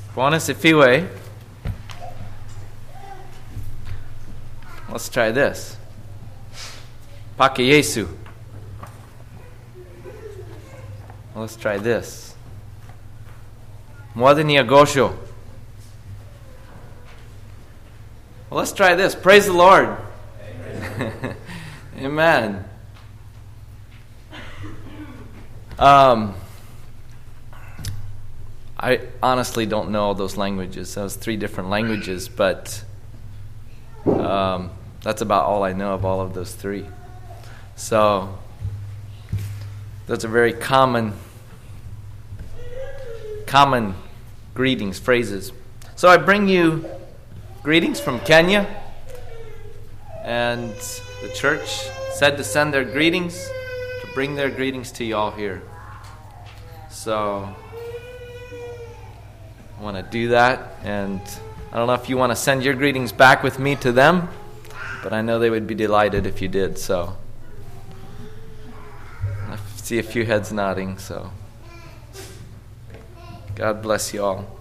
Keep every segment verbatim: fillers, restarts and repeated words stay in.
Bwana sifiwe. Let's try this. Pake Yesu. Let's try this. Mwadhani agosho. Well, let's try this. Praise the Lord. Amen. Amen. Um, I honestly don't know all those languages. Those three different languages, but um, that's about all I know of all of those three. So those are very common, common greetings, phrases. So I bring you greetings from Kenya, and the church said to send their greetings, to bring their greetings to y'all here. So I want to do that, and I don't know if you want to send your greetings back with me to them, but I know they would be delighted if you did. So I see a few heads nodding, so God bless you all.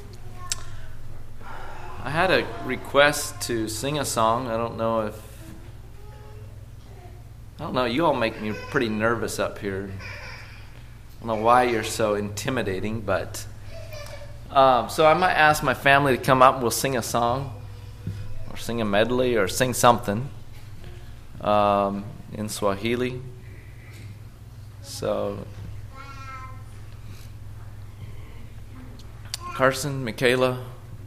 I had a request to sing a song. I don't know if I don't know, you all make me pretty nervous up here. I don't know why you're so intimidating, but um, so I might ask my family to come up and we'll sing a song, or sing a medley, or sing something um, in Swahili. So Carson, Michaela.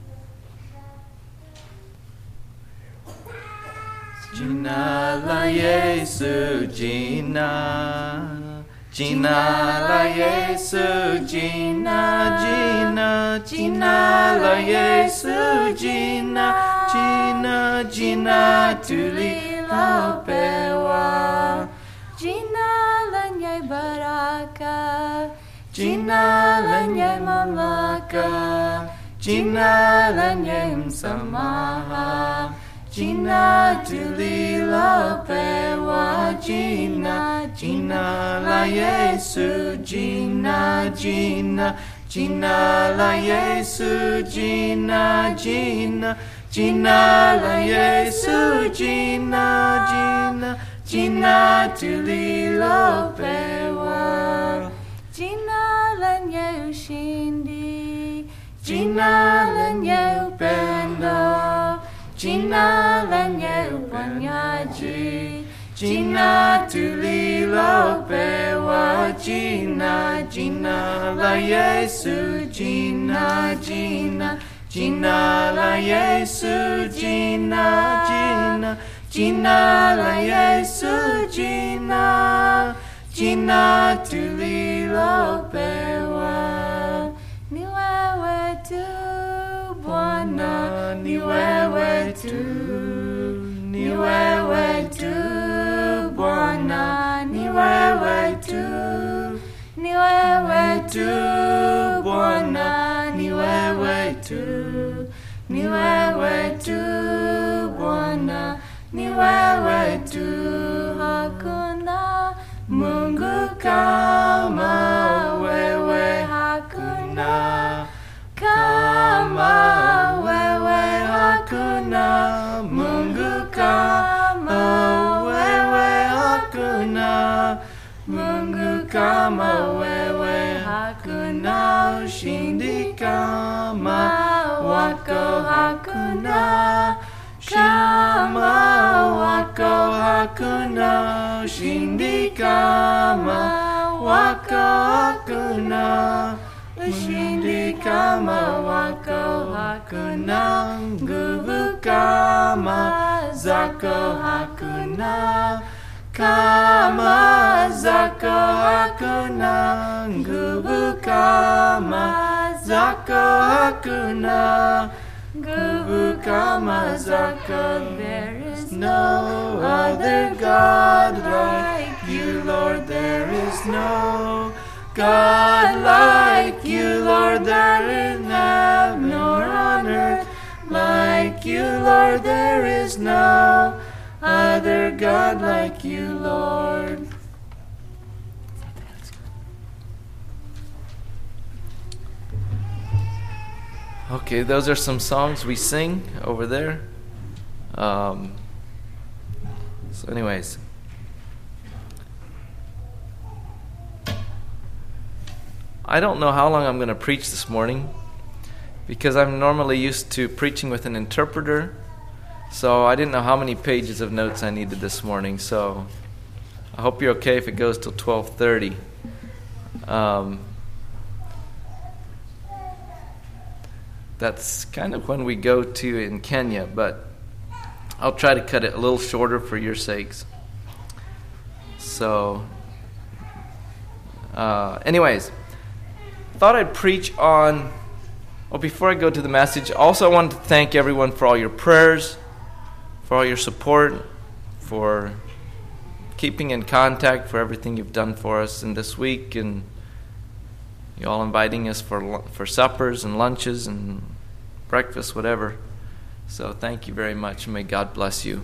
Jina la Yesu, Jina, Jina la Yesu, Jina, Jina, Jina la Yesu, Jina, Jina, Jina tulilopewa, Jina lenye baraka, Jina lenye mamlaka, Jina lenye msamaha, Jina tulilopewa, Jina, Jina la Yesu, Jina, Jina, Jina la Yesu, Jina, Jina, Jina la Yesu, Jina, Jina, Jina tulilopewa, Jina lenye ushindi, Jina lenye upendo, Jina lenye uponyaji, Jina tulilopewa, Jina, Jina la Yesu, Jina, Jina, Jina la Yesu, Jina, Jina, Jina la Yesu, Jina, Jina tulilopewa. Ni wewe tu Bwana, ni wewe tu, ni wewe tu Bwana, ni wewe tu, ni wewe tu Bwana, ni wewe tu, ni wewe tu Bwana, ni wewe tu. Hakuna Mungu kama wewe, hakuna kama wewe, hakuna Mungu kama wewe, hakuna Mungu kama wewe, hakuna ushindi kama wako, hakuna kama wako, hakuna ushindi kama wako, hakuna ushindi kama wako, hakuna nguvu kama zako, hakuna kama zako, hakuna nguvu kama zako, hakuna nguvu kama zako. There is no other God like you, Lord. There is no God like you, Lord. There is heaven nor on earth like you, Lord. There is no other God like you, Lord. Okay, those are some songs we sing over there. Um, so anyways. I don't know how long I'm going to preach this morning because I'm normally used to preaching with an interpreter. So I didn't know how many pages of notes I needed this morning. So I hope you're okay if it goes till twelve thirty. Um, that's kind of when we go to in Kenya, but I'll try to cut it a little shorter for your sakes. So, uh, anyways, thought I'd preach on, well, before I go to the message, also I wanted to thank everyone for all your prayers, for all your support, for keeping in contact, for everything you've done for us in this week, and you all inviting us for for suppers and lunches and breakfast, whatever. So thank you very much. May God bless you.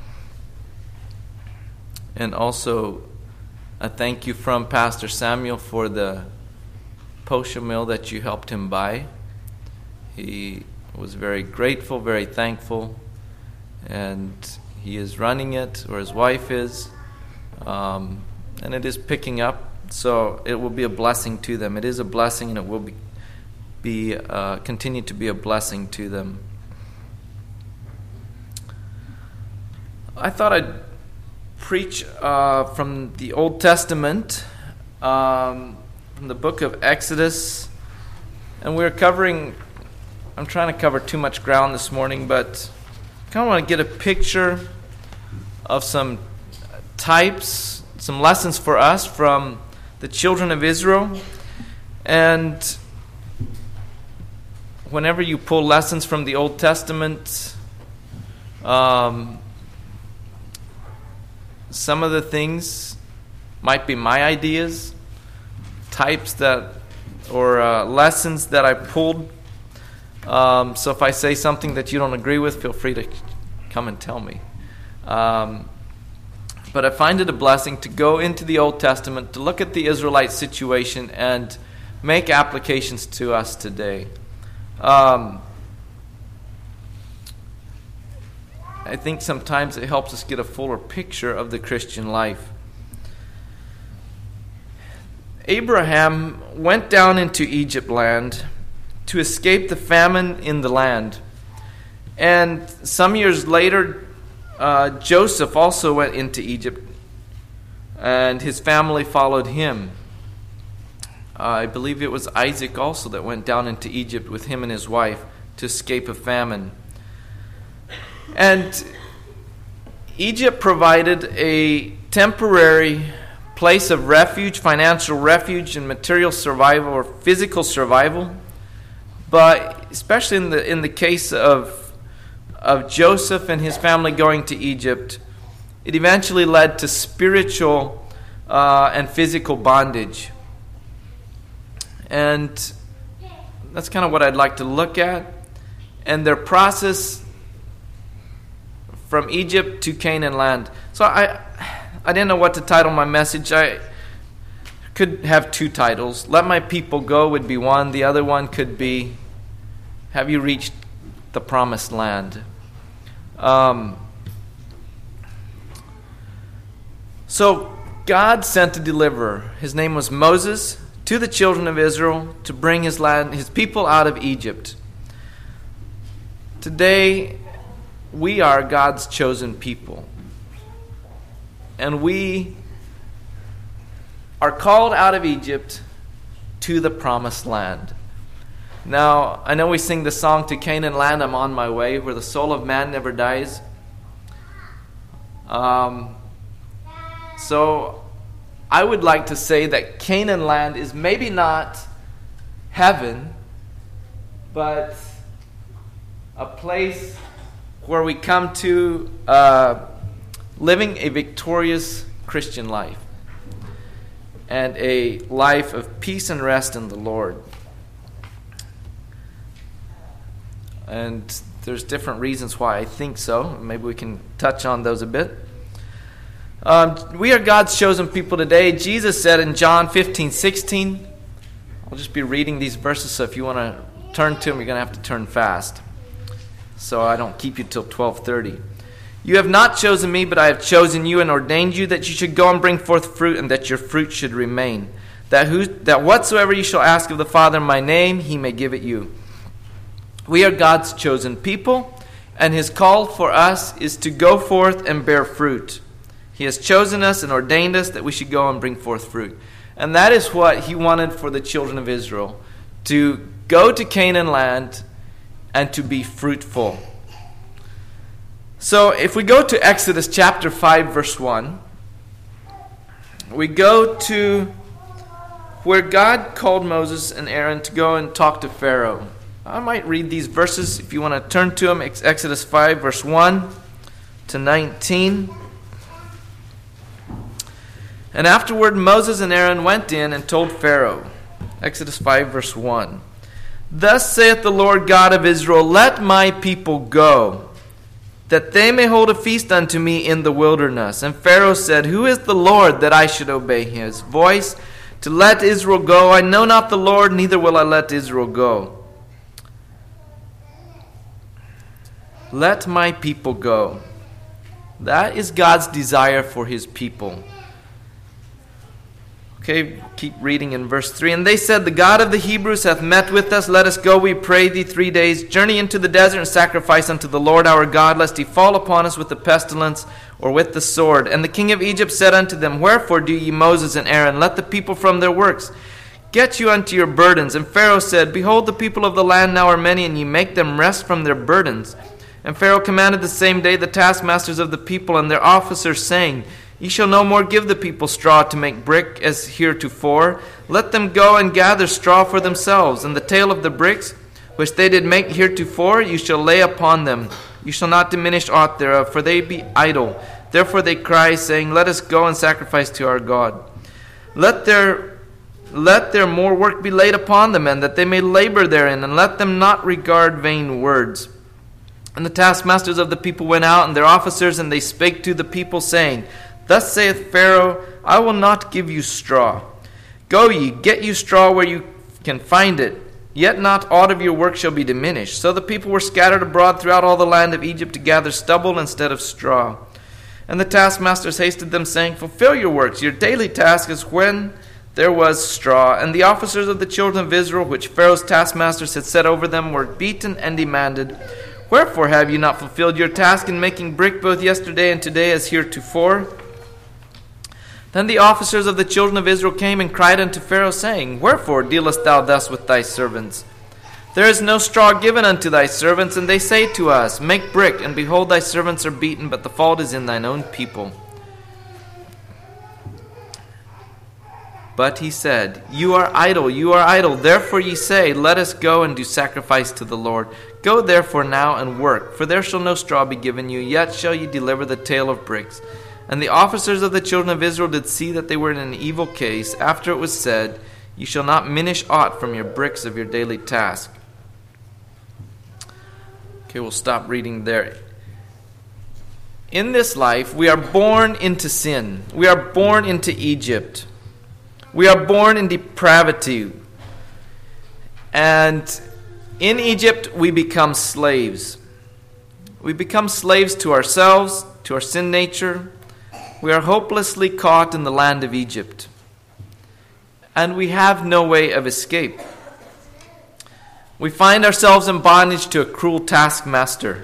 And also a thank you from Pastor Samuel for the posho mill that you helped him buy. He was very grateful, very thankful, and he is running it, or his wife is, um, and it is picking up. So it will be a blessing to them. It is a blessing, and it will be, be uh, continue to be a blessing to them. I thought I'd preach uh, from the Old Testament, um, from the book of Exodus, and we're covering. I'm trying to cover too much ground this morning, but I kind of want to get a picture of some types, some lessons for us from the children of Israel. And whenever you pull lessons from the Old Testament, um, some of the things might be my ideas, types that, or uh, lessons that I pulled. Um, so if I say something that you don't agree with, feel free to come and tell me. Um, But I find it a blessing to go into the Old Testament, to look at the Israelite situation and make applications to us today. Um, I think sometimes it helps us get a fuller picture of the Christian life. Abraham went down into Egypt land to escape the famine in the land. And some years later, Uh, Joseph also went into Egypt, and his family followed him. Uh, I believe it was Isaac also that went down into Egypt with him and his wife to escape a famine. And Egypt provided a temporary place of refuge, financial refuge, and material survival or physical survival. But especially in the in the case of of Joseph and his family going to Egypt, it eventually led to spiritual uh, and physical bondage. And that's kind of what I'd like to look at. And their process from Egypt to Canaan land. So I I didn't know what to title my message. I could have two titles. Let My People Go would be one. The other one could be, Have You Reached the Promised Land? Um, so God sent a deliverer. His name was Moses, to the children of Israel to bring his land, his people out of Egypt. Today, we are God's chosen people. And we are called out of Egypt to the promised land. Now, I know we sing the song, "To Canaan land I'm on my way," where the soul of man never dies. Um, so, I would like to say that Canaan land is maybe not heaven, but a place where we come to uh, living a victorious Christian life and a life of peace and rest in the Lord. And there's different reasons why I think so. Maybe we can touch on those a bit. Um, we are God's chosen people today. Jesus said in John fifteen sixteen, I'll just be reading these verses, so if you want to turn to them, you're going to have to turn fast, so I don't keep you till twelve thirty. You have not chosen me, but I have chosen you and ordained you that you should go and bring forth fruit, and that your fruit should remain, that who that whatsoever you shall ask of the Father in my name, he may give it you. We are God's chosen people, and his call for us is to go forth and bear fruit. He has chosen us and ordained us that we should go and bring forth fruit. And that is what he wanted for the children of Israel, to go to Canaan land and to be fruitful. So if we go to Exodus chapter five, verse one, we go to where God called Moses and Aaron to go and talk to Pharaoh. I might read these verses if you want to turn to them. Exodus five, verse one to nineteen. And afterward Moses and Aaron went in and told Pharaoh. Exodus five, verse one. Thus saith the Lord God of Israel, let my people go, that they may hold a feast unto me in the wilderness. And Pharaoh said, who is the Lord that I should obey his voice to let Israel go? I know not the Lord, neither will I let Israel go. Let my people go. That is God's desire for his people. Okay, keep reading in verse three. And they said, the God of the Hebrews hath met with us. Let us go, we pray thee, three days. Journey into the desert and sacrifice unto the Lord our God, lest he fall upon us with the pestilence or with the sword. And the king of Egypt said unto them, wherefore do ye, Moses and Aaron, let the people from their works get you unto your burdens? And Pharaoh said, behold, the people of the land now are many, and ye make them rest from their burdens. And Pharaoh commanded the same day the taskmasters of the people and their officers, saying, ye shall no more give the people straw to make brick as heretofore. Let them go and gather straw for themselves. And the tale of the bricks, which they did make heretofore, you shall lay upon them. You shall not diminish aught thereof, for they be idle. Therefore they cry, saying, let us go and sacrifice to our God. Let their, let their more work be laid upon them, and that they may labor therein, and let them not regard vain words. And the taskmasters of the people went out, and their officers, and they spake to the people, saying, thus saith Pharaoh, I will not give you straw. Go ye, get you straw where you can find it, yet not aught of your work shall be diminished. So the people were scattered abroad throughout all the land of Egypt to gather stubble instead of straw. And the taskmasters hasted them, saying, fulfill your works, your daily task is when there was straw. And the officers of the children of Israel, which Pharaoh's taskmasters had set over them, were beaten and demanded, wherefore have you not fulfilled your task in making brick both yesterday and today as heretofore? Then the officers of the children of Israel came and cried unto Pharaoh, saying, wherefore dealest thou thus with thy servants? There is no straw given unto thy servants. And they say to us, make brick, and behold, thy servants are beaten, but the fault is in thine own people. But he said, you are idle, you are idle. Therefore ye say, let us go and do sacrifice to the Lord. Go therefore now and work, for there shall no straw be given you, yet shall ye deliver the tale of bricks. And the officers of the children of Israel did see that they were in an evil case, after it was said, you shall not minish aught from your bricks of your daily task. Okay, we'll stop reading there. In this life, we are born into sin. We are born into Egypt. We are born in depravity. And in Egypt, we become slaves. We become slaves to ourselves, to our sin nature. We are hopelessly caught in the land of Egypt. And we have no way of escape. We find ourselves in bondage to a cruel taskmaster.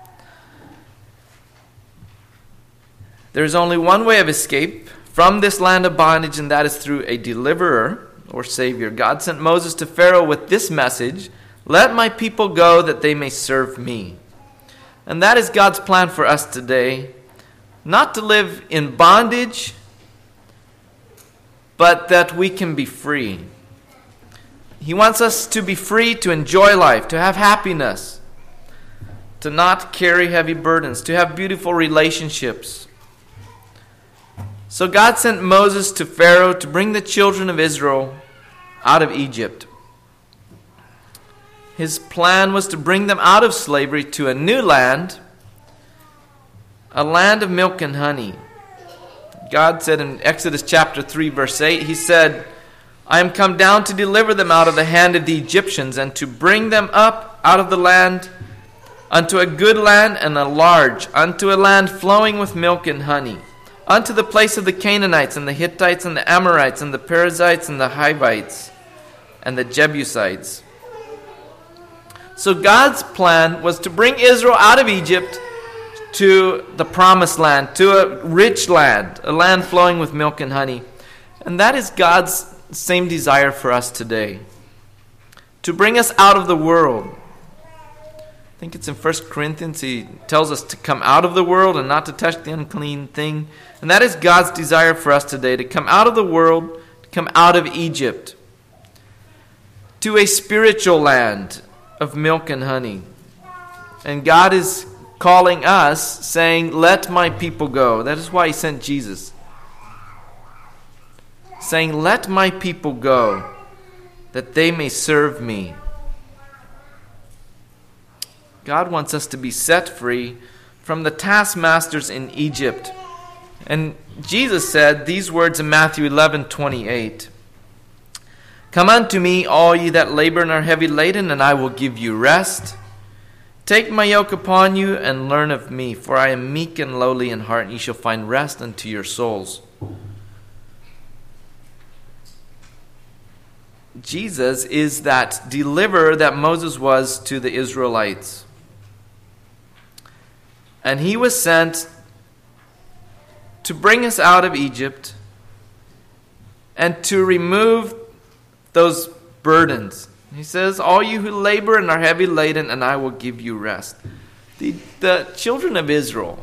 There is only one way of escape from this land of bondage, and that is through a deliverer or savior. God sent Moses to Pharaoh with this message, let my people go that they may serve me. And that is God's plan for us today. Not to live in bondage, but that we can be free. He wants us to be free to enjoy life, to have happiness, to not carry heavy burdens, to have beautiful relationships. So God sent Moses to Pharaoh to bring the children of Israel out of Egypt. His plan was to bring them out of slavery to a new land, a land of milk and honey. God said in Exodus chapter three, verse eight, he said, I am come down to deliver them out of the hand of the Egyptians, and to bring them up out of the land unto a good land and a large, unto a land flowing with milk and honey, unto the place of the Canaanites and the Hittites and the Amorites and the Perizzites and the Hivites and the Jebusites. So God's plan was to bring Israel out of Egypt to the promised land, to a rich land, a land flowing with milk and honey. And that is God's same desire for us today, to bring us out of the world. I think it's in First Corinthians, he tells us to come out of the world and not to touch the unclean thing. And that is God's desire for us today, to come out of the world, to come out of Egypt, to a spiritual land of milk and honey. And God is calling us, saying, let my people go. That is why he sent Jesus. Saying, let my people go, that they may serve me. God wants us to be set free from the taskmasters in Egypt. And Jesus said these words in Matthew eleven twenty-eight. Come unto me, all ye that labor and are heavy laden, and I will give you rest. Take my yoke upon you, and learn of me, for I am meek and lowly in heart, and ye shall find rest unto your souls. Jesus is that deliverer that Moses was to the Israelites. And he was sent to bring us out of Egypt and to remove those burdens. He says, all you who labor and are heavy laden, and I will give you rest. The, the children of Israel,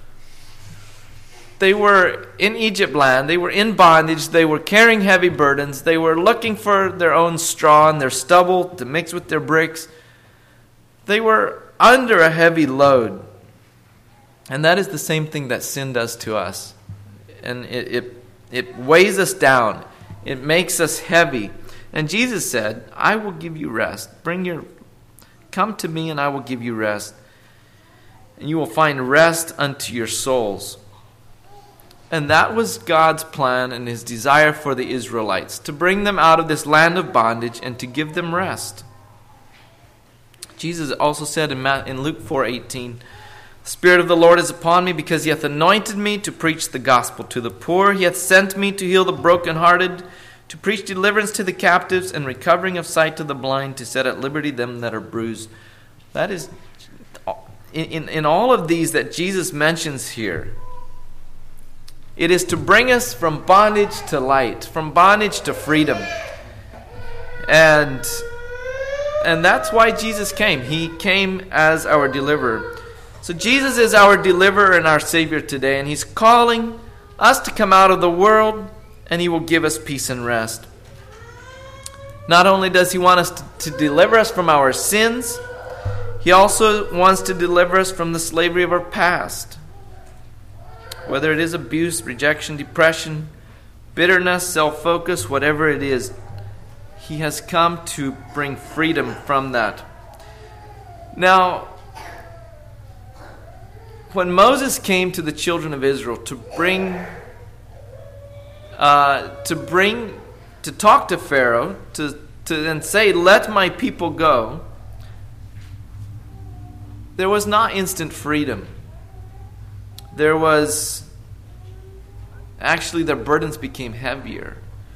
they were in Egypt land, they were in bondage, they were carrying heavy burdens, they were looking for their own straw and their stubble to mix with their bricks. They were under a heavy load. And that is the same thing that sin does to us. And it, it, it weighs us down. It makes us heavy. And Jesus said, I will give you rest. Bring your, come to me and I will give you rest. And you will find rest unto your souls. And that was God's plan and his desire for the Israelites, to bring them out of this land of bondage and to give them rest. Jesus also said in, in Luke four eighteen, the Spirit of the Lord is upon me, because he hath anointed me to preach the gospel to the poor. He hath sent me to heal the brokenhearted, to preach deliverance to the captives, and recovering of sight to the blind, to set at liberty them that are bruised. That is, in, in all of these that Jesus mentions here, it is to bring us from bondage to light, from bondage to freedom. And, and that's why Jesus came. He came as our deliverer. So Jesus is our deliverer and our Savior today, and he's calling us to come out of the world, and he will give us peace and rest. Not only does he want us to, to deliver us from our sins, he also wants to deliver us from the slavery of our past. Whether it is abuse, rejection, depression, bitterness, self-focus, whatever it is, he has come to bring freedom from that. Now, when Moses came to the children of Israel to bring, uh, to bring, to talk to Pharaoh, to to then say, "Let my people go," there was not instant freedom. There was actually their burdens became heavier,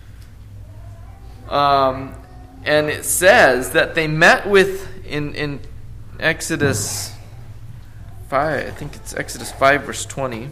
um, and it says that they met with in in Exodus five, I think it's Exodus five, verse twenty.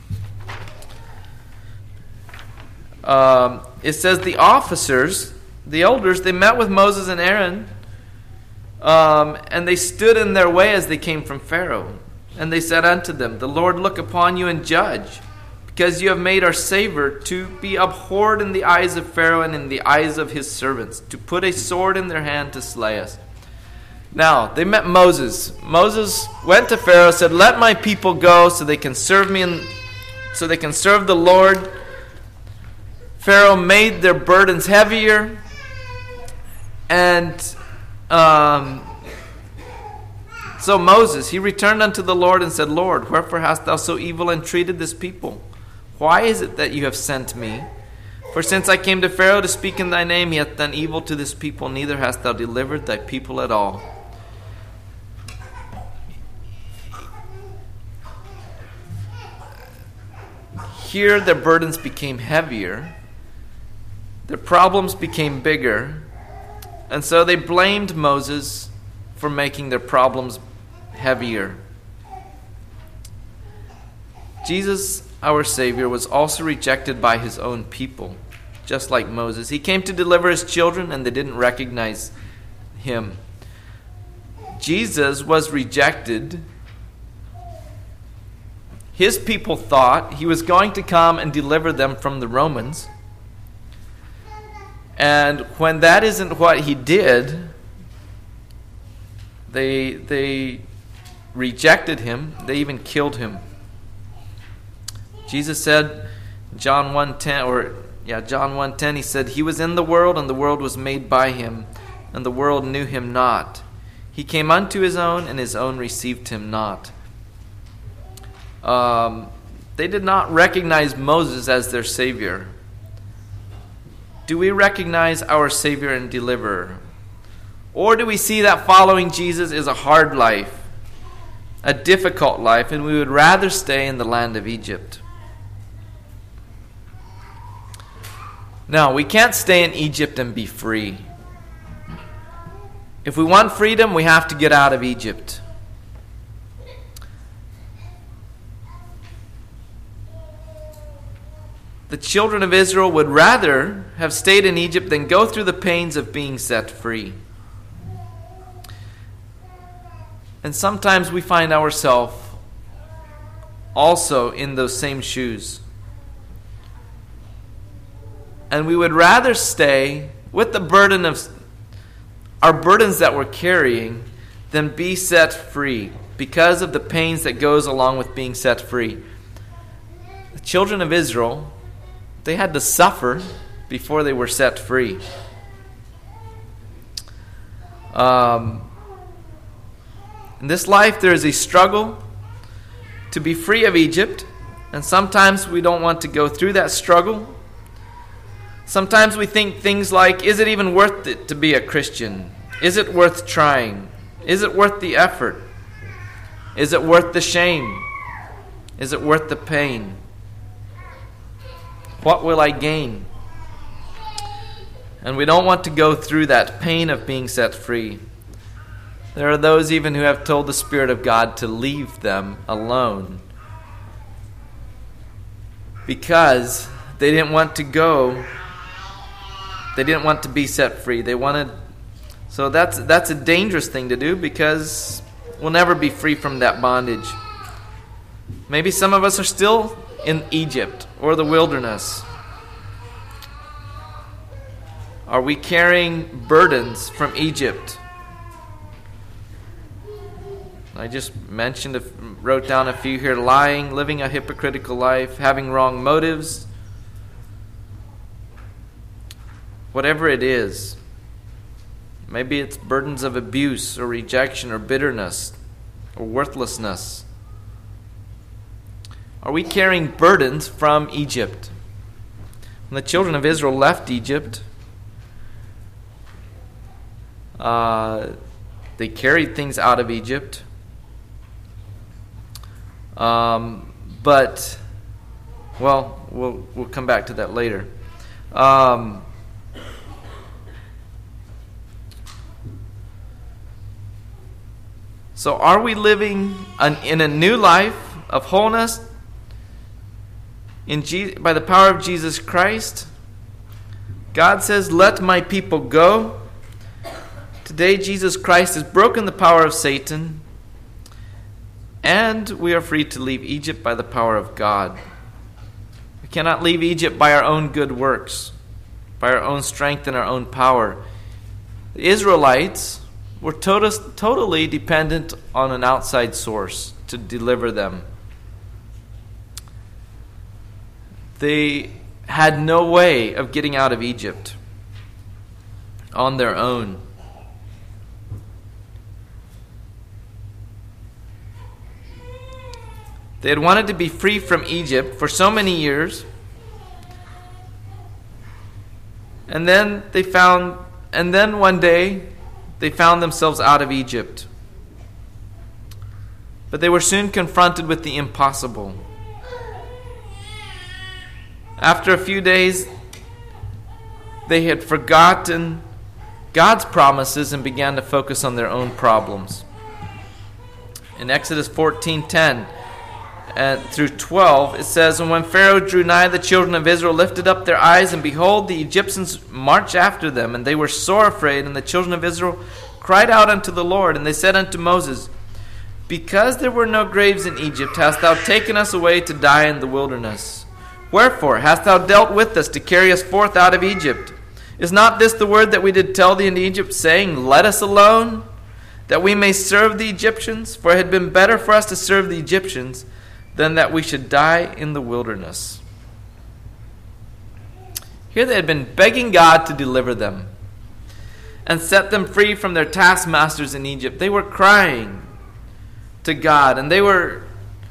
Um, it says the officers, the elders, they met with Moses and Aaron, um, and they stood in their way as they came from Pharaoh. And they said unto them, "The Lord look upon you and judge, because you have made our Savior to be abhorred in the eyes of Pharaoh and in the eyes of his servants, to put a sword in their hand to slay us." Now, they met Moses. Moses went to Pharaoh, said, "Let my people go so they can serve me and so they can serve the Lord." Pharaoh made their burdens heavier, and um, so Moses, he returned unto the Lord and said, "Lord, wherefore hast thou so evil entreated this people? Why is it that you have sent me? For since I came to Pharaoh to speak in thy name, he hath done evil to this people, neither hast thou delivered thy people at all. Here their burdens became heavier, their problems became bigger, and so they blamed Moses for making their problems heavier. Jesus, our Savior, was also rejected by his own people, just like Moses. He came to deliver his children, and they didn't recognize him. Jesus was rejected. His people thought he was going to come and deliver them from the Romans. And when that isn't what he did, they, they rejected him. They even killed him. Jesus said, John one ten, or yeah, John one ten, he said, he was in the world, and the world was made by him, and the world knew him not. He came unto his own, and his own received him not. Um, they did not recognize Moses as their Savior. Do we recognize our Savior and Deliverer? Or do we see that following Jesus is a hard life, a difficult life, and we would rather stay in the land of Egypt? No, we can't stay in Egypt and be free. If we want freedom, we have to get out of Egypt. The children of Israel would rather have stayed in Egypt than go through the pains of being set free. And sometimes we find ourselves also in those same shoes. And we would rather stay with the burden of our burdens that we're carrying than be set free because of the pains that goes along with being set free. The children of Israel, they had to suffer before they were set free. Um, in this life, there is a struggle to be free of Egypt, and sometimes we don't want to go through that struggle. Sometimes we think things like, is it even worth it to be a Christian? Is it worth trying? Is it worth the effort? Is it worth the shame? Is it worth the pain? What will I gain? And we don't want to go through that pain of being set free. There are those even who have told the Spirit of God to leave them alone because they didn't want to go. They didn't want to be set free. They wanted. So that's that's a dangerous thing to do because we'll never be free from that bondage. Maybe some of us are still in Egypt or the wilderness. Are we carrying burdens from Egypt? I just mentioned, wrote down a few here. Lying, living a hypocritical life, having wrong motives. Whatever it is. Maybe it's burdens of abuse or rejection or bitterness or worthlessness. Are we carrying burdens from Egypt? When the children of Israel left Egypt, uh, they carried things out of Egypt. Um, but, well, we'll we'll come back to that later. Um, so are we living an, in a new life of wholeness in Je- by the power of Jesus Christ? God says, let my people go. Today Jesus Christ has broken the power of Satan, and we are free to leave Egypt by the power of God. We cannot leave Egypt by our own good works, by our own strength and our own power. The Israelites were tot- totally dependent on an outside source to deliver them. They had no way of getting out of Egypt on their own. They had wanted to be free from Egypt for so many years, And then they found, and then one day they found themselves out of Egypt. But they were soon confronted with the impossible. After a few days, they had forgotten God's promises and began to focus on their own problems. In Exodus fourteen ten and through twelve, it says, "And when Pharaoh drew nigh, the children of Israel lifted up their eyes, and behold, the Egyptians marched after them, and they were sore afraid. And the children of Israel cried out unto the Lord, and they said unto Moses, Because there were no graves in Egypt, hast thou taken us away to die in the wilderness? Wherefore hast thou dealt with us to carry us forth out of Egypt? Is not this the word that we did tell thee in Egypt, saying, Let us alone, that we may serve the Egyptians? For it had been better for us to serve the Egyptians than that we should die in the wilderness." Here they had been begging God to deliver them and set them free from their taskmasters in Egypt. They were crying to God, and they were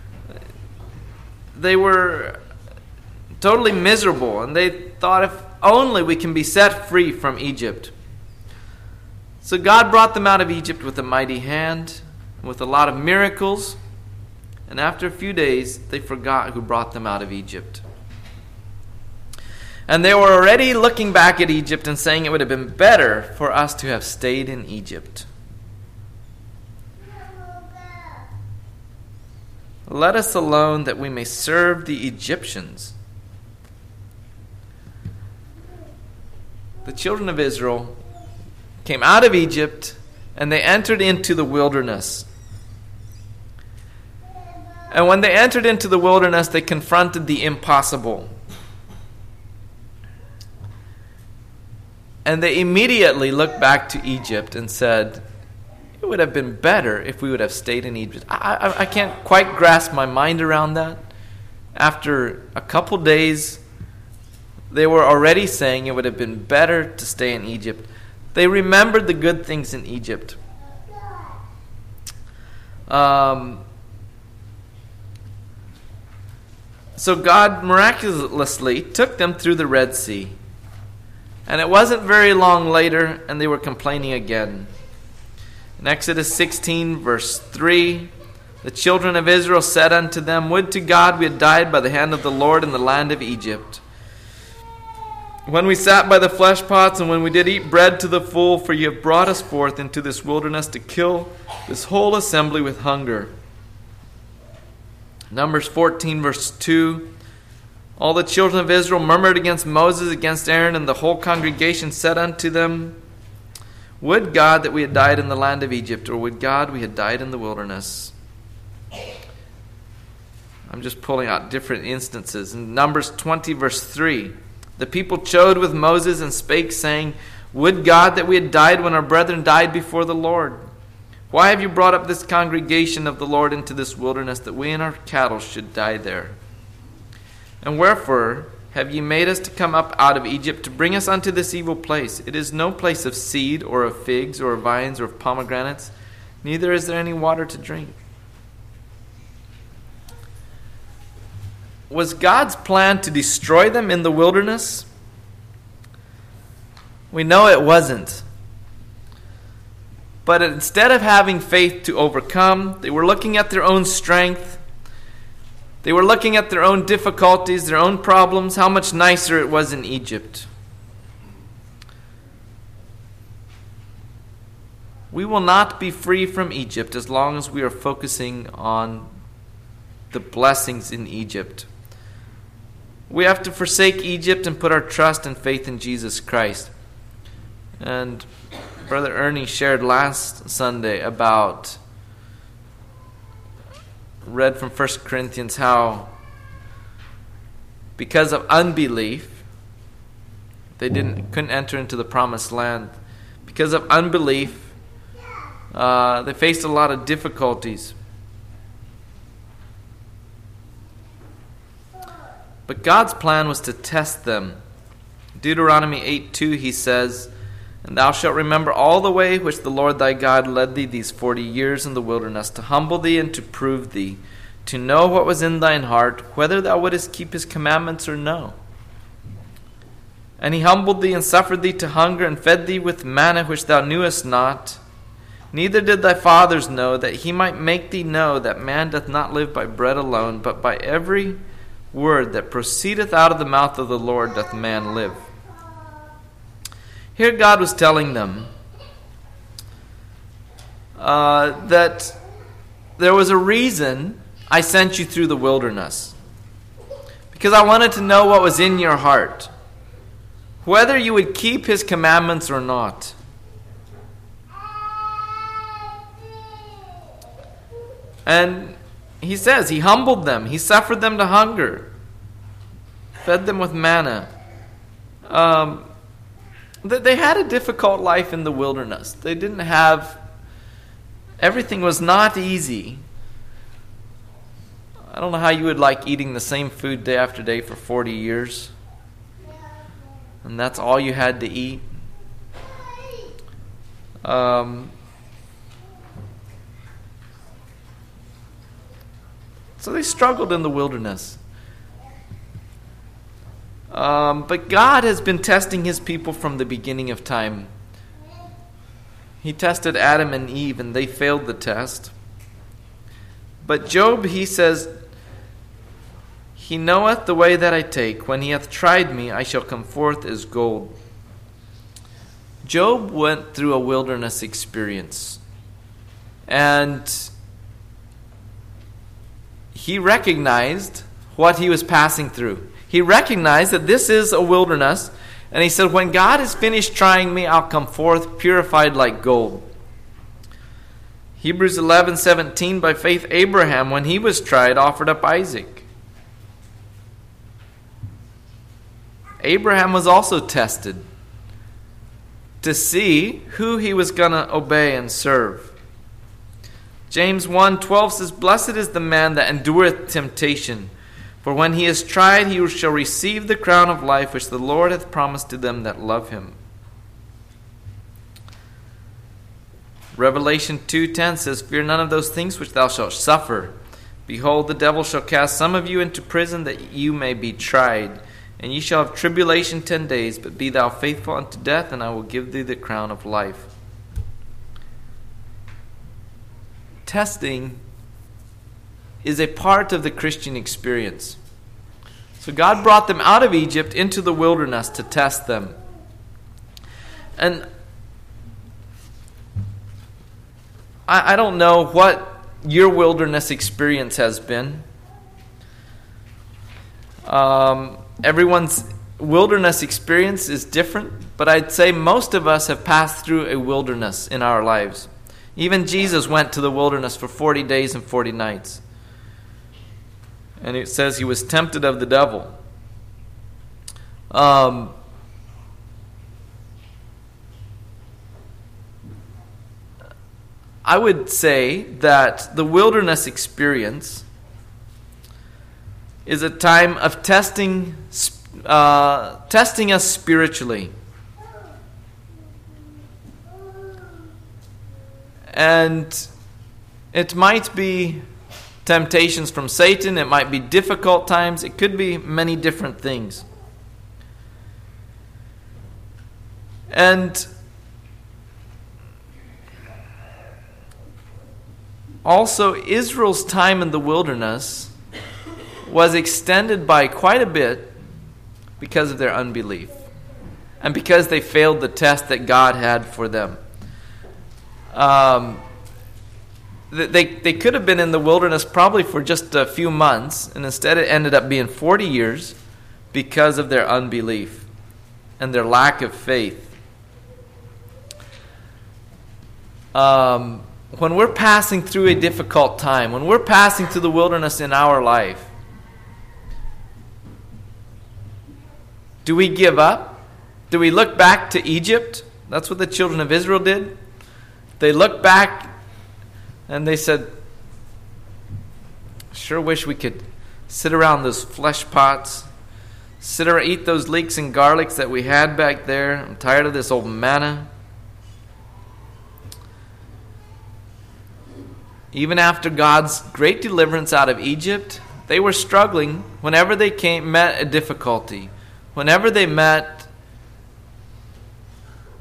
they were totally miserable, and they thought, if only we can be set free from Egypt. So God brought them out of Egypt with a mighty hand, with a lot of miracles, and after a few days, they forgot who brought them out of Egypt. And they were already looking back at Egypt and saying it would have been better for us to have stayed in Egypt. Let us alone that we may serve the Egyptians. The children of Israel came out of Egypt and they entered into the wilderness. And when they entered into the wilderness, they confronted the impossible. And they immediately looked back to Egypt and said, it would have been better if we would have stayed in Egypt. I, I, I can't quite grasp my mind around that. After a couple days, they were already saying it would have been better to stay in Egypt. They remembered the good things in Egypt. Um, so God miraculously took them through the Red Sea. And it wasn't very long later, and they were complaining again. In Exodus sixteen, verse three, the children of Israel said unto them, Would to God we had died by the hand of the Lord in the land of Egypt, when we sat by the flesh pots, and when we did eat bread to the full, for ye have brought us forth into this wilderness to kill this whole assembly with hunger. Numbers fourteen, verse two, all the children of Israel murmured against Moses, against Aaron, and the whole congregation said unto them, Would God that we had died in the land of Egypt, or would God we had died in the wilderness? I'm just pulling out different instances. In Numbers twenty, verse three, the people chode with Moses and spake, saying, Would God that we had died when our brethren died before the Lord? Why have you brought up this congregation of the Lord into this wilderness, that we and our cattle should die there? And wherefore have ye made us to come up out of Egypt, to bring us unto this evil place? It is no place of seed, or of figs, or of vines, or of pomegranates, neither is there any water to drink. Was God's plan to destroy them in the wilderness? We know it wasn't. But instead of having faith to overcome, they were looking at their own strength. They were looking at their own difficulties, their own problems, how much nicer it was in Egypt. We will not be free from Egypt as long as we are focusing on the blessings in Egypt. We have to forsake Egypt and put our trust and faith in Jesus Christ. And Brother Ernie shared last Sunday about, read from First Corinthians, how because of unbelief they didn't couldn't enter into the promised land. Because of unbelief, uh, they faced a lot of difficulties. But God's plan was to test them. Deuteronomy eight two, he says, And thou shalt remember all the way which the Lord thy God led thee these forty years in the wilderness, to humble thee and to prove thee, to know what was in thine heart, whether thou wouldest keep his commandments or no. And he humbled thee, and suffered thee to hunger, and fed thee with manna which thou knewest not, neither did thy fathers know, that he might make thee know that man doth not live by bread alone, but by every word that proceedeth out of the mouth of the Lord doth man live. Here God was telling them uh, that there was a reason I sent you through the wilderness. Because I wanted to know what was in your heart, whether you would keep his commandments or not. And he says he humbled them. He suffered them to hunger. Fed them with manna. Um, they had a difficult life in the wilderness. They didn't have... Everything was not easy. I don't know how you would like eating the same food day after day for forty years. And that's all you had to eat. Um... So they struggled in the wilderness. Um, but God has been testing his people from the beginning of time. He tested Adam and Eve, and they failed the test. But Job, he says, he knoweth the way that I take. When he hath tried me, I shall come forth as gold. Job went through a wilderness experience. And he recognized what he was passing through. He recognized that this is a wilderness. And he said, when God has finished trying me, I'll come forth purified like gold. Hebrews eleven seventeen, by faith Abraham, when he was tried, offered up Isaac. Abraham was also tested to see who he was going to obey and serve. James one twelve says, blessed is the man that endureth temptation, for when he is tried, he shall receive the crown of life which the Lord hath promised to them that love him. Revelation two ten says, fear none of those things which thou shalt suffer. Behold, the devil shall cast some of you into prison, that you may be tried. And ye shall have tribulation ten days, but be thou faithful unto death, and I will give thee the crown of life. Testing is a part of the Christian experience. So God brought them out of Egypt into the wilderness to test them. And I, I don't know what your wilderness experience has been. Um, everyone's wilderness experience is different, but I'd say most of us have passed through a wilderness in our lives. Even Jesus went to the wilderness for forty days and forty nights. And it says he was tempted of the devil. Um, I would say that the wilderness experience is a time of testing, uh, testing us spiritually. And it might be temptations from Satan. It might be difficult times. It could be many different things. And also, Israel's time in the wilderness was extended by quite a bit because of their unbelief and because they failed the test that God had for them. Um, they they could have been in the wilderness probably for just a few months, and instead it ended up being forty years because of their unbelief and their lack of faith. Um, when we're passing through a difficult time, when we're passing through the wilderness in our life, do we give up? Do we look back to Egypt? That's what the children of Israel did. They looked back and they said, sure wish we could sit around those flesh pots, sit around, eat those leeks and garlics that we had back there. I'm tired of this old manna. Even after God's great deliverance out of Egypt, they were struggling whenever they came met a difficulty, whenever they met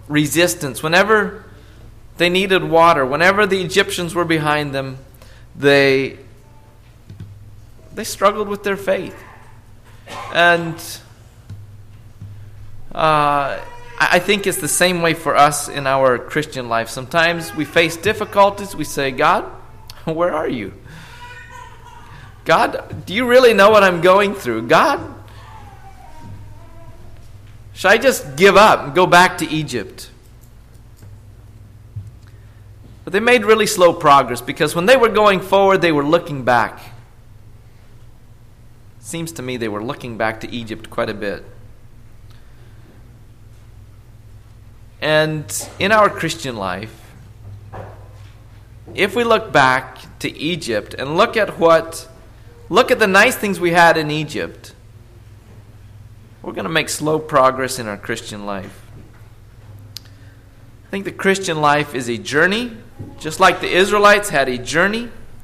resistance, whenever they needed water, whenever the Egyptians were behind them, they they struggled with their faith. And uh, I think it's the same way for us in our Christian life. Sometimes we face difficulties. We say, God, where are you? God, do you really know what I'm going through? God, should I just give up and go back to Egypt? But they made really slow progress because when they were going forward, they were looking back. It seems to me they were looking back to Egypt quite a bit. And in our Christian life, if we look back to Egypt and look at what, look at the nice things we had in Egypt, we're going to make slow progress in our Christian life. I think the Christian life is a journey, just like the Israelites had a journey.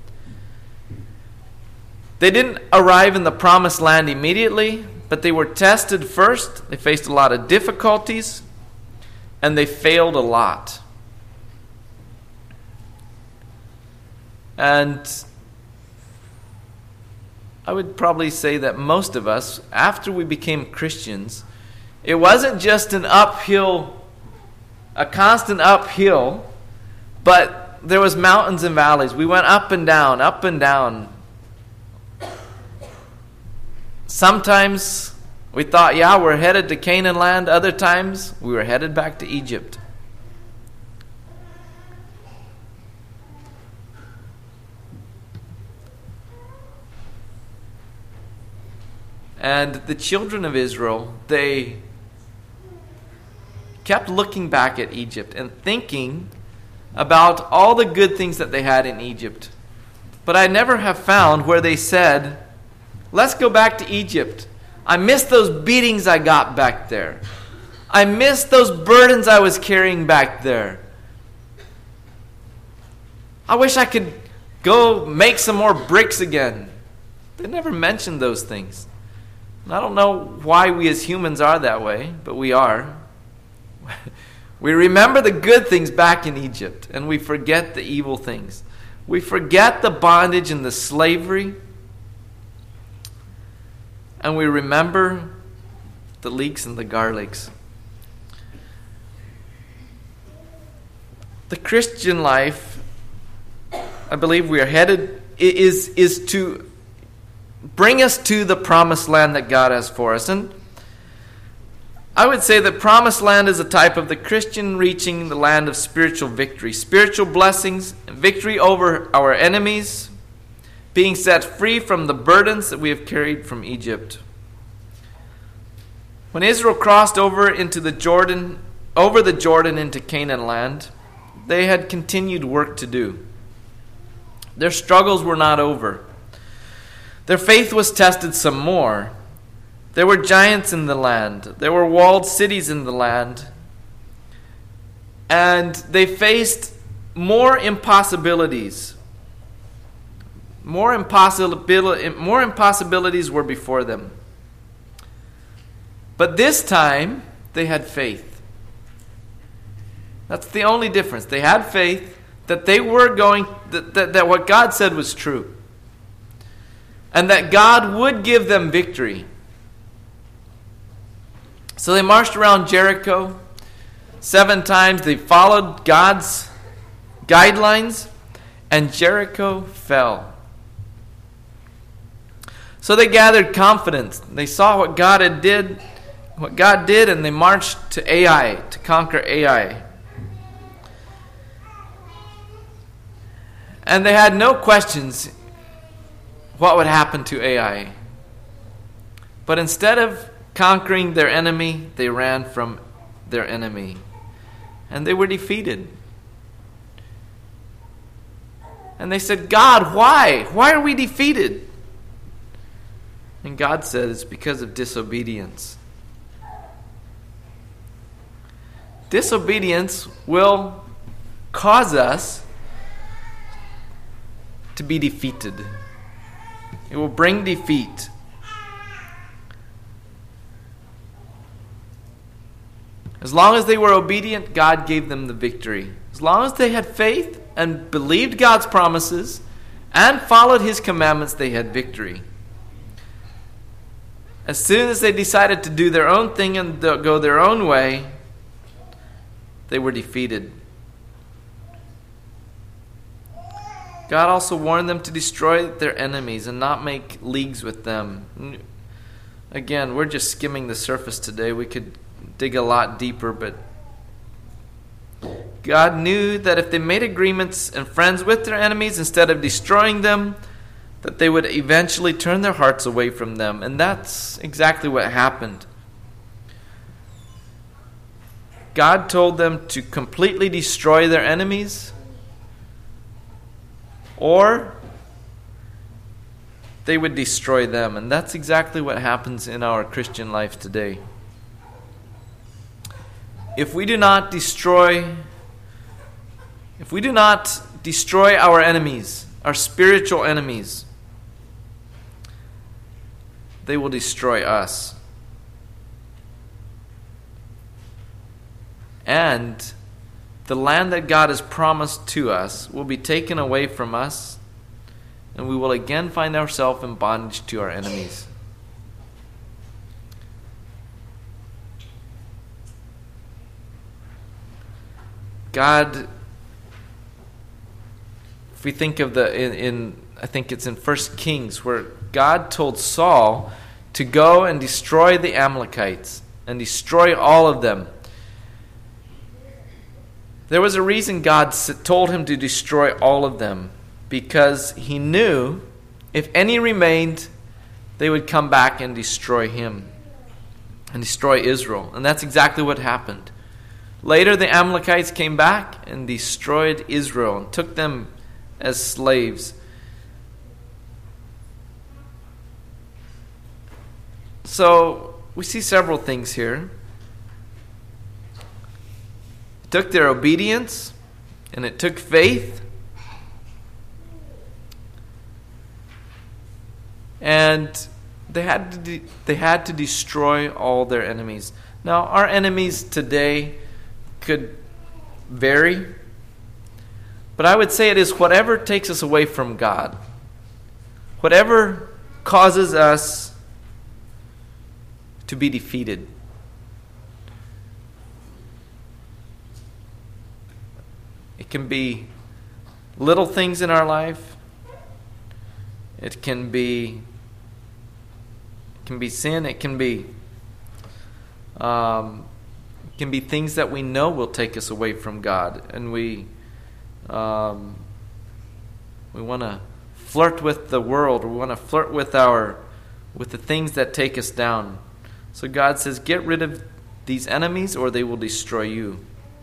They didn't arrive in the promised land immediately, but they were tested first. They faced a lot of difficulties, and they failed a lot. And I would probably say that most of us, after we became Christians, it wasn't just an uphill, a constant uphill, but there was mountains and valleys. We went up and down, up and down. Sometimes we thought, yeah, we're headed to Canaan land. Other times we were headed back to Egypt. And the children of Israel, they kept looking back at Egypt and thinking about all the good things that they had in Egypt. But I never have found where they said, let's go back to Egypt. I miss those beatings I got back there. I miss those burdens I was carrying back there. I wish I could go make some more bricks again. They never mentioned those things. And I don't know why we as humans are that way, but we are. We remember the good things back in Egypt, and we forget the evil things. We forget the bondage and the slavery, and we remember the leeks and the garlics. The Christian life, I believe we are headed, is, is to bring us to the promised land that God has for us. And I would say that promised land is a type of the Christian reaching the land of spiritual victory, spiritual blessings, victory over our enemies, being set free from the burdens that we have carried from Egypt. When Israel crossed over into the Jordan, over the Jordan into Canaan land, they had continued work to do. Their struggles were not over. Their faith was tested some more. There were giants in the land. There were walled cities in the land. And they faced more impossibilities. More impossibility, more impossibilities were before them. But this time, they had faith. That's the only difference. They had faith that they were going, that, that, that what God said was true. And that God would give them victory. So they marched around Jericho seven times. They followed God's guidelines, and Jericho fell. So they gathered confidence. They saw what God had did, what God did, and they marched to Ai to conquer Ai. And they had no questions what would happen to Ai. But instead of conquering their enemy, they ran from their enemy. And they were defeated. And they said, God, why? Why are we defeated? And God said, it's because of disobedience. Disobedience will cause us to be defeated. It will bring defeat. As long as they were obedient, God gave them the victory. As long as they had faith and believed God's promises and followed His commandments, they had victory. As soon as they decided to do their own thing and go their own way, they were defeated. God also warned them to destroy their enemies and not make leagues with them. Again, we're just skimming the surface today. We could dig a lot deeper, but God knew that if they made agreements and friends with their enemies instead of destroying them, that they would eventually turn their hearts away from them. And that's exactly what happened. God told them to completely destroy their enemies, or they would destroy them. And that's exactly what happens in our Christian life today. If we do not destroy, if we do not destroy our enemies, our spiritual enemies, they will destroy us. And the land that God has promised to us will be taken away from us, and we will again find ourselves in bondage to our enemies. God, if we think of the, in, in I think it's in First Kings, where God told Saul to go and destroy the Amalekites and destroy all of them. There was a reason God told him to destroy all of them, because He knew if any remained, they would come back and destroy him and destroy Israel. And that's exactly what happened. Later, the Amalekites came back and destroyed Israel and took them as slaves. So, we see several things here. It took their obedience, and it took faith. And they had to de- they had to destroy all their enemies. Now, our enemies today could vary, but I would say it is whatever takes us away from God. Whatever causes us to be defeated. It can be little things in our life. It can be it can be sin. It can be um, it can be things that we know will take us away from God, and we um, we want to flirt with the world. We want to flirt with our with the things that take us down. So God says, get rid of these enemies, or they will destroy you.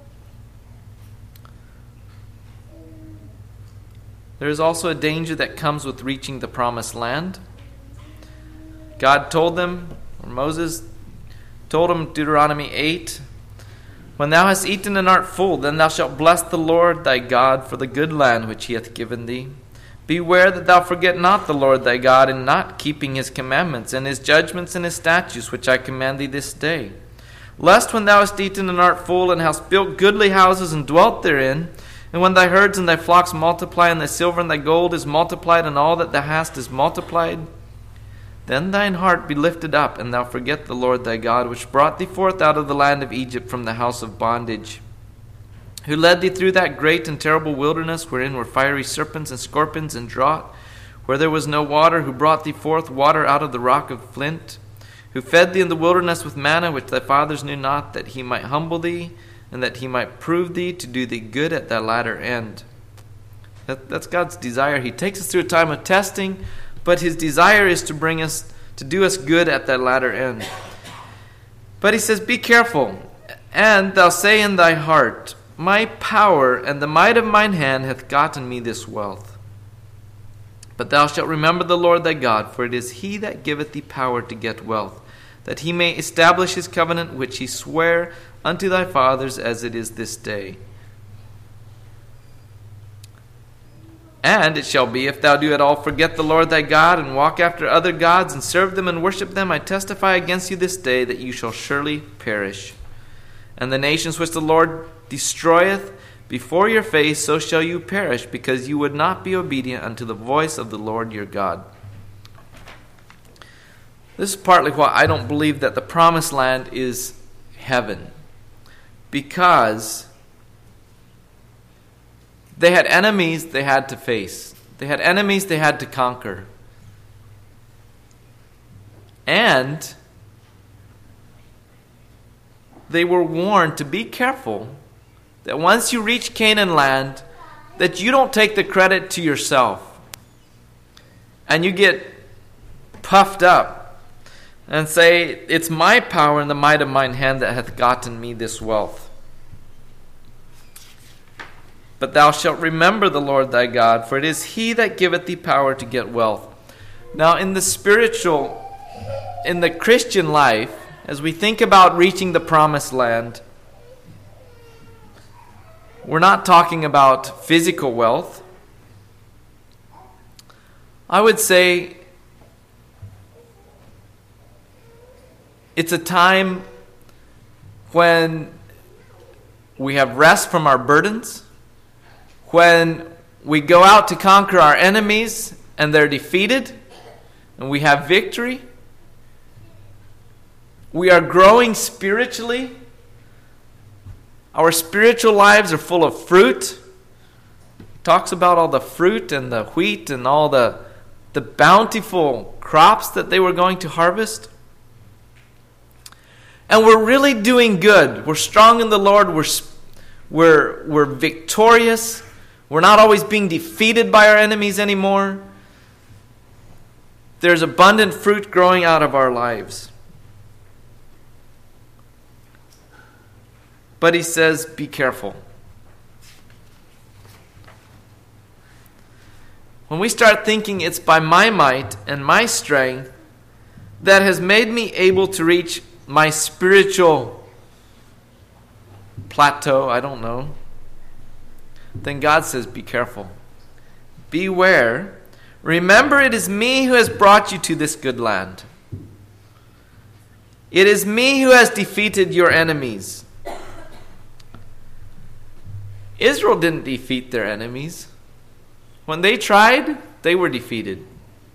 There is also a danger that comes with reaching the promised land. God told them, or Moses told them, Deuteronomy eight, when thou hast eaten and art full, then thou shalt bless the Lord thy God for the good land which he hath given thee. Beware that thou forget not the Lord thy God in not keeping his commandments and his judgments and his statutes which I command thee this day. Lest when thou hast eaten and art full, and hast built goodly houses and dwelt therein, and when thy herds and thy flocks multiply, and thy silver and thy gold is multiplied, and all that thou hast is multiplied, then thine heart be lifted up, and thou forget the Lord thy God, which brought thee forth out of the land of Egypt from the house of bondage, who led thee through that great and terrible wilderness, wherein were fiery serpents and scorpions and drought, where there was no water, who brought thee forth water out of the rock of flint, who fed thee in the wilderness with manna, which thy fathers knew not, that he might humble thee, and that he might prove thee to do thee good at thy latter end. That, that's God's desire. He takes us through a time of testing, but his desire is to bring us, to do us good at that latter end. But he says, be careful, and thou say in thy heart, my power and the might of mine hand hath gotten me this wealth. But thou shalt remember the Lord thy God, for it is he that giveth thee power to get wealth, that he may establish his covenant which he sware unto thy fathers, as it is this day. And it shall be, if thou do at all forget the Lord thy God, and walk after other gods, and serve them and worship them, I testify against you this day that you shall surely perish. And the nations which the Lord destroyeth before your face, so shall you perish, because you would not be obedient unto the voice of the Lord your God. This is partly why I don't believe that the promised land is heaven. Because they had enemies they had to face. They had enemies they had to conquer. And they were warned to be careful that once you reach Canaan land, that you don't take the credit to yourself. And you get puffed up and say, it's my power and the might of mine hand that hath gotten me this wealth. But thou shalt remember the Lord thy God, for it is he that giveth thee power to get wealth. Now in the spiritual, in the Christian life, as we think about reaching the promised land, we're not talking about physical wealth. I would say it's a time when we have rest from our burdens, when we go out to conquer our enemies and they're defeated, and we have victory. We are growing spiritually. Our spiritual lives are full of fruit. It talks about all the fruit and the wheat and all the, the bountiful crops that they were going to harvest. And we're really doing good. We're strong in the Lord. We're, we're, we're victorious. We're not always being defeated by our enemies anymore. There's abundant fruit growing out of our lives. But he says, be careful. When we start thinking it's by my might and my strength that has made me able to reach my spiritual plateau, I don't know, then God says, be careful. Beware. Remember, it is me who has brought you to this good land. It is me who has defeated your enemies. Israel didn't defeat their enemies. When they tried, they were defeated.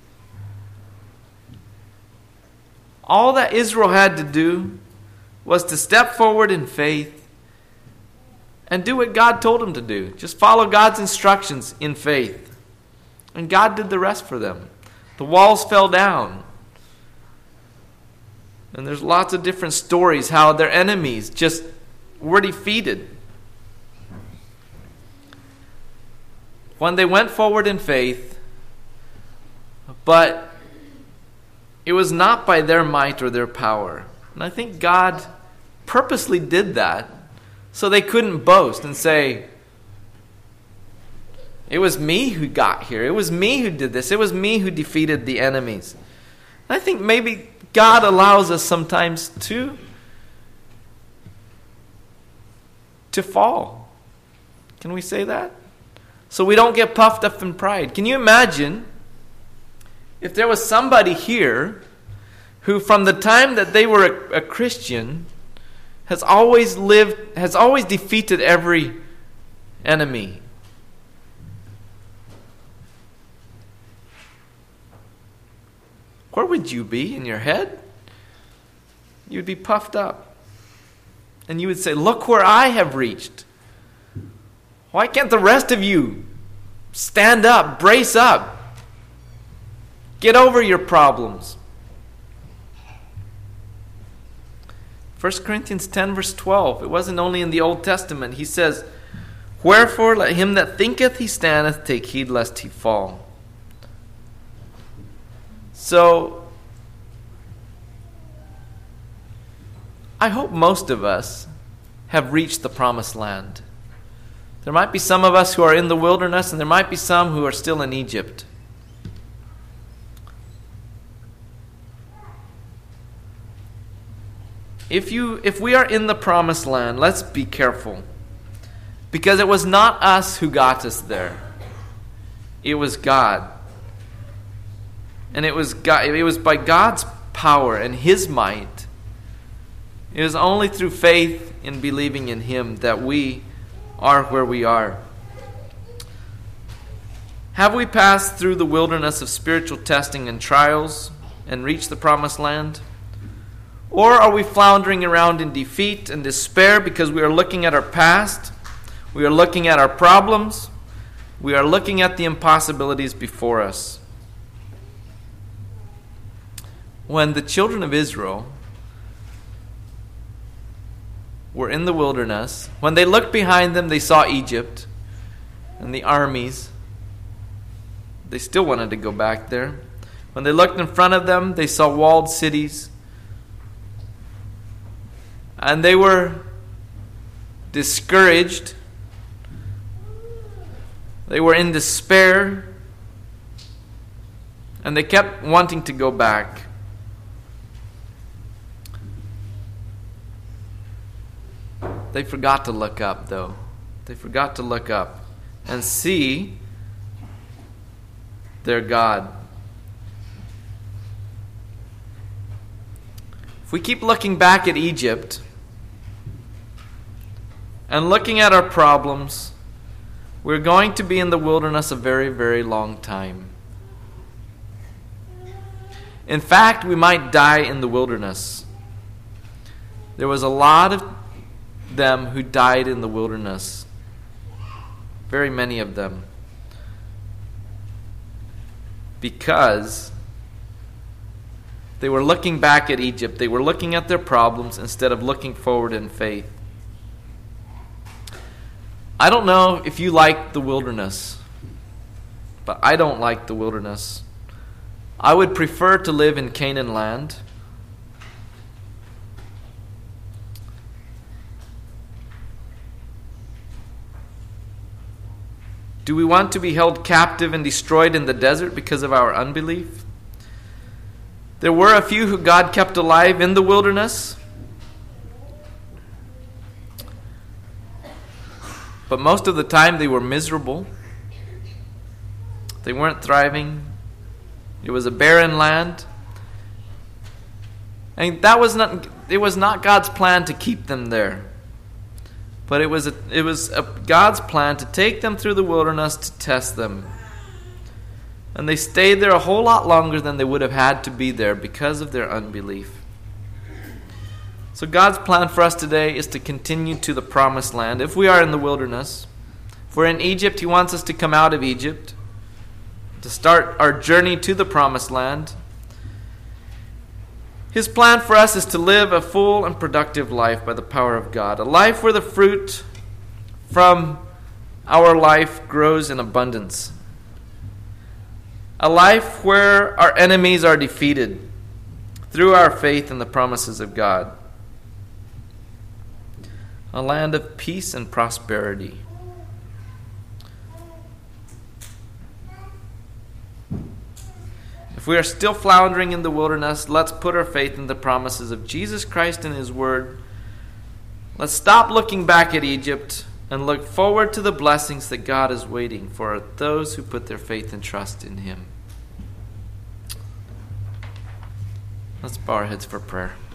All that Israel had to do was to step forward in faith and do what God told them to do. Just follow God's instructions in faith. And God did the rest for them. The walls fell down. And there's lots of different stories how their enemies just were defeated. When they went forward in faith, but it was not by their might or their power. And I think God purposely did that so they couldn't boast and say, it was me who got here. It was me who did this. It was me who defeated the enemies. And I think maybe God allows us sometimes to, to fall. Can we say that? So we don't get puffed up in pride. Can you imagine if there was somebody here who from the time that they were a, a Christian has always lived, has always defeated every enemy? Where would you be in your head? You'd be puffed up. And you would say, look where I have reached. Why can't the rest of you stand up, brace up, get over your problems? First Corinthians ten verse twelve. It wasn't only in the Old Testament. He says, wherefore let him that thinketh he standeth take heed lest he fall. So, I hope most of us have reached the promised land. There might be some of us who are in the wilderness, and there might be some who are still in Egypt. If you, if we are in the promised land, let's be careful. Because it was not us who got us there. It was God. And it was God, it was by God's power and His might It is only through faith in believing in Him that we are where we are. Have we passed through the wilderness of spiritual testing and trials and reached the promised land? Or are we floundering around in defeat and despair because we are looking at our past, we are looking at our problems, we are looking at the impossibilities before us? When the children of Israel were in the wilderness, when they looked behind them, they saw Egypt and the armies. They still wanted to go back there. When they looked in front of them, they saw walled cities. And they were discouraged. They were in despair. And they kept wanting to go back. They forgot to look up, though. They forgot to look up and see their God. If we keep looking back at Egypt and looking at our problems, we're going to be in the wilderness a very, very long time. In fact, we might die in the wilderness. There was a lot of them who died in the wilderness. Very many of them. Because they were looking back at Egypt. They were looking at their problems instead of looking forward in faith. I don't know if you like the wilderness, but I don't like the wilderness. I would prefer to live in Canaan land. Do we want to be held captive and destroyed in the desert because of our unbelief? There were a few who God kept alive in the wilderness, but most of the time they were miserable. They weren't thriving. It was a barren land. And that was not it was not God's plan to keep them there. But it was a, it was a, God's plan to take them through the wilderness to test them. And they stayed there a whole lot longer than they would have had to be there because of their unbelief. So God's plan for us today is to continue to the promised land. If we are in the wilderness, if we're in Egypt, He wants us to come out of Egypt, to start our journey to the promised land. His plan for us is to live a full and productive life by the power of God. A life where the fruit from our life grows in abundance. A life where our enemies are defeated through our faith in the promises of God. A land of peace and prosperity. If we are still floundering in the wilderness, let's put our faith in the promises of Jesus Christ and His Word. Let's stop looking back at Egypt and look forward to the blessings that God is waiting for those who put their faith and trust in Him. Let's bow our heads for prayer.